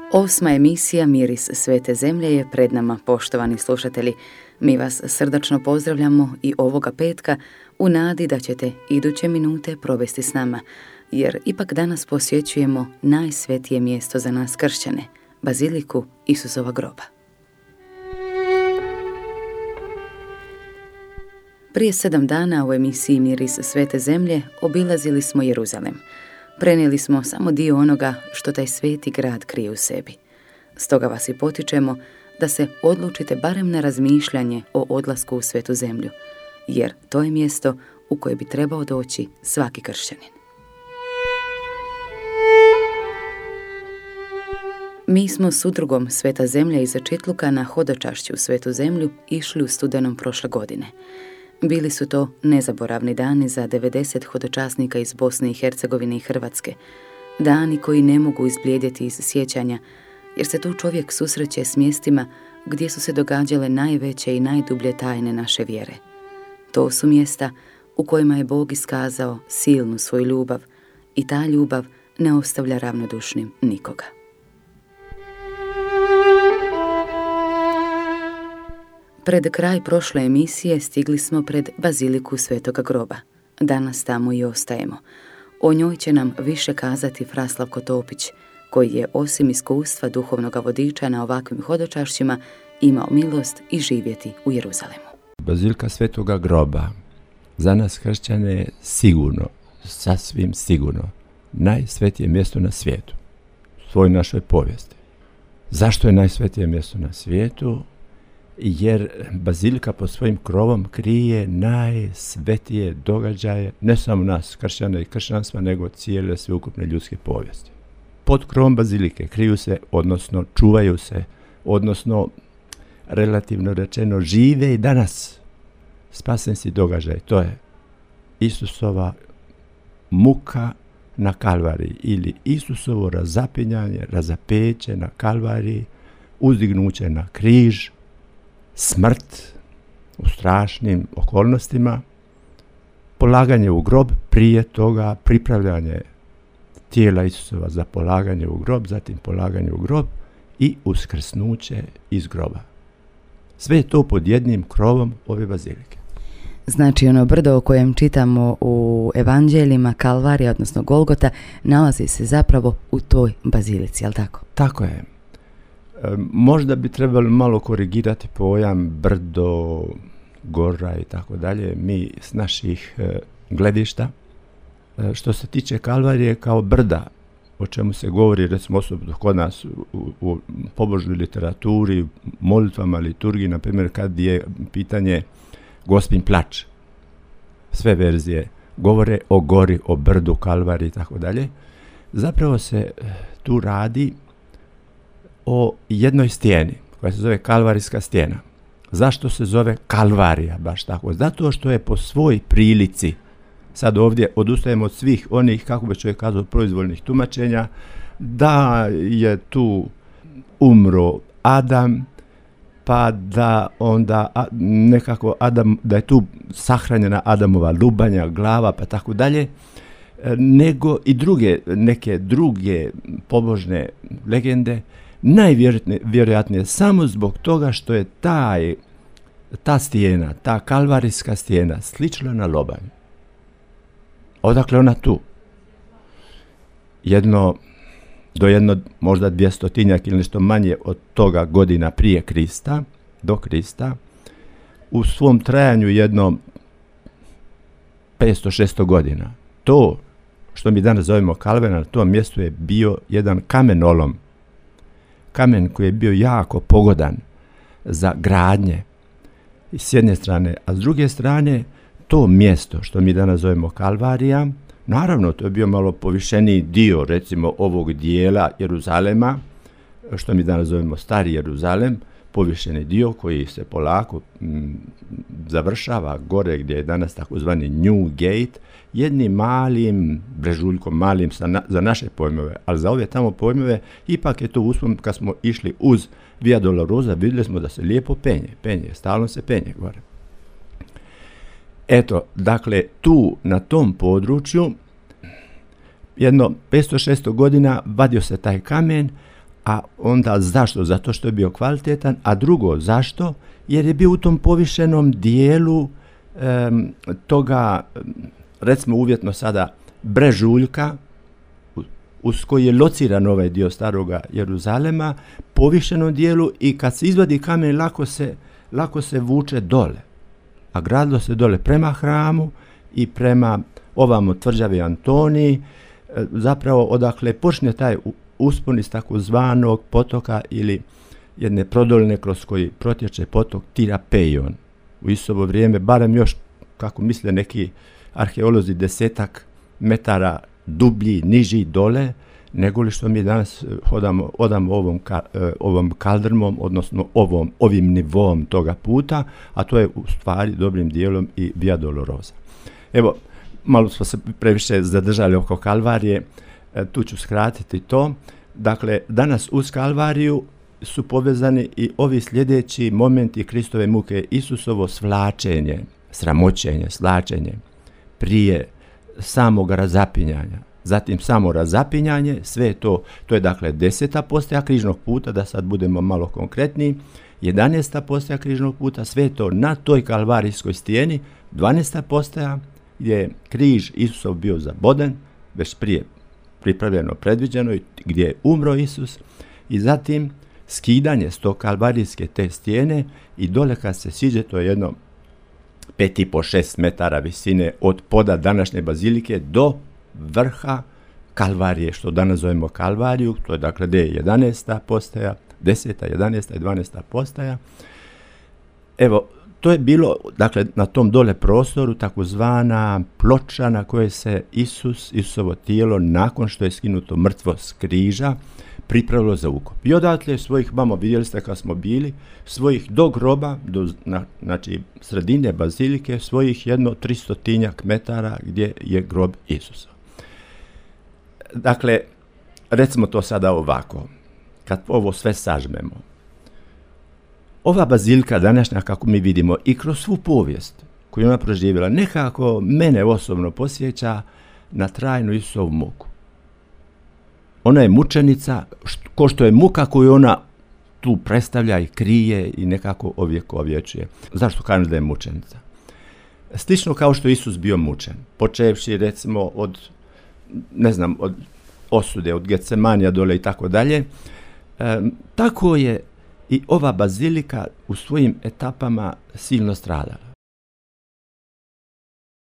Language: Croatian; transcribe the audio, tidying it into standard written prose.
Osma emisija Miris svete zemlje je pred nama, poštovani slušatelji. Mi vas srdačno pozdravljamo i ovoga petka u nadi da ćete iduće minute provesti s nama, jer ipak danas posjećujemo najsvetije mjesto za nas kršćane, Baziliku Isusova groba. Prije 7 dana u emisiji Miris svete zemlje obilazili smo Jeruzalem. Prenijeli smo samo dio onoga što taj sveti grad krije u sebi. Stoga vas i potičemo da se odlučite barem na razmišljanje o odlasku u svetu zemlju, jer to je mjesto u koje bi trebao doći svaki kršćanin. Mi smo s udrugom Sveta zemlja iz Čitluka na hodočašću u svetu zemlju išli u studenom prošle godine. Bili su to nezaboravni dani za 90 hodočasnika iz Bosne i Hercegovine i Hrvatske. Dani koji ne mogu izblijedjeti iz sjećanja, jer se tu čovjek susreće s mjestima gdje su se događale najveće i najdublje tajne naše vjere. To su mjesta u kojima je Bog iskazao silnu svoju ljubav i ta ljubav ne ostavlja ravnodušnim nikoga. Pred kraj prošle emisije stigli smo pred Baziliku Svetoga groba. Danas tamo i ostajemo. O njoj će nam više kazati Fra Slavko Topić, koji je osim iskustva duhovnog vodiča na ovakvim hodočašćima imao milost i živjeti u Jeruzalemu. Bazilika Svetoga groba za nas kršćane je sigurno, sasvim sigurno, najsvetije mjesto na svijetu, svoj našoj povijesti. Zašto je najsvetije mjesto na svijetu? Jer bazilika pod svojim krovom krije najsvetije događaje, ne samo nas kršćana i kršćanstva, nego cijele sveukupne ljudske povijesti. Pod krovom bazilike kriju se, odnosno čuvaju se, odnosno relativno rečeno žive i danas spasenski događaj. To je Isusova muka na Kalvariji ili Isusovo razapinjanje, razapeće na Kalvariji, uzdignuće na križ, smrt u strašnim okolnostima, polaganje u grob, prije toga pripravljanje tijela Isusova za polaganje u grob, zatim polaganje u grob i uskrsnuće iz groba. Sve je to pod jednim krovom ove bazilike. Znači ono brdo o kojem čitamo u evanđeljima, Kalvarija, odnosno Golgota, nalazi se zapravo u toj bazilici, jel tako? Tako je. Možda bi trebalo malo korigirati pojam brdo, gora i tako dalje. Mi s naših gledišta, što se tiče Kalvarije kao brda, o čemu se govori recimo osobno kod nas u pobožnoj literaturi, molitvama, liturgiji, na primjer kad je pitanje Gospin plač, sve verzije govore o gori, o brdu, Kalvariji i tako dalje. Zapravo se tu radi o jednoj stijeni koja se zove Kalvarijska stijena. Zašto se zove Kalvarija baš tako? Zato što je po svoj prilici, sad ovdje odustajemo od svih onih, kako bi čovjek kazao, proizvoljnih tumačenja, da je tu umro Adam, pa da onda nekako Adam, da je tu sahranjena Adamova lubanja, glava, pa tako dalje, nego i neke druge pobožne legende, najvjerojatnije samo zbog toga što je ta stijena, ta kalvarijska stijena slična na lobanju. Odakle ona tu? Do možda 200 ili nešto manje od toga godina prije Krista, do Krista, u svom trajanju jedno 500-600 godina. To što mi danas zovemo Kalvar, na tom mjestu je bio jedan kamenolom. Kamen koji je bio jako pogodan za gradnje s jedne strane, a s druge strane to mjesto što mi danas zovemo Kalvarija, naravno to je bio malo povišeniji dio recimo ovog dijela Jeruzalema, što mi danas zovemo Stari Jeruzalem, povišeni dio koji se polako završava gore gdje je danas takozvani New Gate, jednim malim brežuljkom, malim za naše pojmove, ali za ove tamo pojmove ipak je to uspon kad smo išli uz Via Dolorosa, vidjeli smo da se lijepo penje, stalno se penje gore. Eto, dakle, tu na tom području jedno 500-600 godina vadio se taj kamen, A onda zašto? Zato što je bio kvalitetan, a drugo zašto? Jer je bio u tom povišenom dijelu toga, recimo uvjetno sada, brežuljka, uz koji je lociran ovaj dio staroga Jeruzalema, povišenom dijelu, i kad se izvadi kamen lako se vuče dole. A gradilo se dole prema hramu i prema ovamo tvrđavi Antoniji, zapravo odakle počne taj uspon iz takozvanog potoka ili jedne prodoline kroz koji protječe potok Tirapeion. U Isusovo vrijeme, barem još, kako misle neki arheolozi, 10 metara dublji, niži dole, nego li što mi danas odamo ovom kaldrmom, odnosno ovim nivom toga puta, a to je u stvari dobrim dijelom i Via Dolorosa. Evo, malo smo se previše zadržali oko Kalvarije, tu ću skratiti to. Dakle, danas uz Kalvariju su povezani i ovi sljedeći momenti Kristove muke, Isusovo svlačenje, sramoćenje, svlačenje prije samog razapinjanja, zatim samo razapinjanje, sve to je dakle 10. postaja križnog puta, da sad budemo malo konkretniji, 11. postaja križnog puta, sve to na toj kalvarijskoj stijeni, 12. postaja gdje je križ Isusov bio zaboden, već prije pripravljeno, predviđeno, gdje je umro Isus, i zatim skidanje s tog kalvarijske te stijene i dole kad se siđe, to je jedno 5,5-6 metara visine od poda današnje bazilike do vrha Kalvarije, što danas zovemo Kalvariju, to je dakle 11. postaja, 10., 11. i 12. postaja. Evo, to je bilo, dakle, na tom dole prostoru takozvana ploča na kojoj se Isusovo tijelo, nakon što je skinuto mrtvo s križa, pripravilo za ukop. I odatle svojih, vidjeli ste kad smo bili, svojih do groba, znači sredine bazilike, svojih 300 metara gdje je grob Isusa. Dakle, recimo to sada ovako, kad ovo sve sažmemo. Ova bazilika današnja, kako mi vidimo, i kroz svu povijest koju ona proživjela, nekako mene osobno posjeća na trajnu Isusovu muku. Ona je mučenica, ko što je muka koju ona tu predstavlja i krije i nekako ovjekovječuje. Zašto kažem da je mučenica? Slično kao što je Isus bio mučen, počevši recimo od osude, od Getsemanija dole i tako dalje, tako je i ova bazilika u svojim etapama silno stradala.